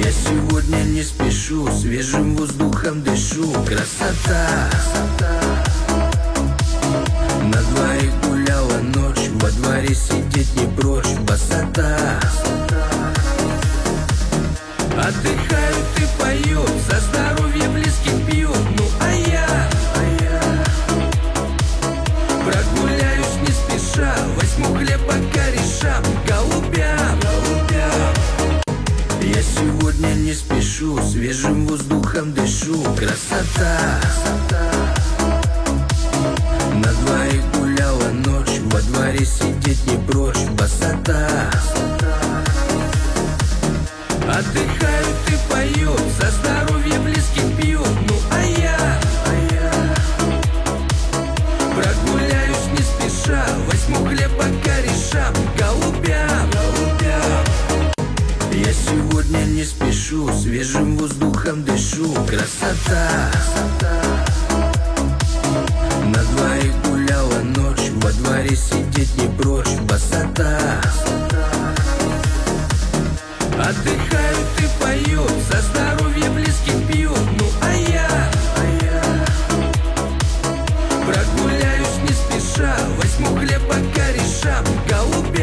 Я сегодня не спешу, свежим воздухом дышу. Красота. На дворе гуляла ночь, во дворе сидеть не прочь. Босота. Отдыхают и поют, за здоровье близких пьют. Ну а я прогуляюсь не спеша, возьму хлеба корешам, голубям. Я сегодня не спешу, свежим воздухом дышу. Красота. На дворе гуляла ночь, во дворе сидеть не прочь. Босота. Отдыхают и поют, за здоровье близких пьют. Ну а я прогуляюсь не спеша, возьму хлеба корешам, голубям. Я сегодня не спешу, свежим воздухом дышу. Красота. На дворе гуляла ночь, во дворе сидеть не прочь. Босота. Отдыхают и поют, за здоровье близких пьют. Ну а я прогуляюсь не спеша, возьму хлеба корешам, голубям.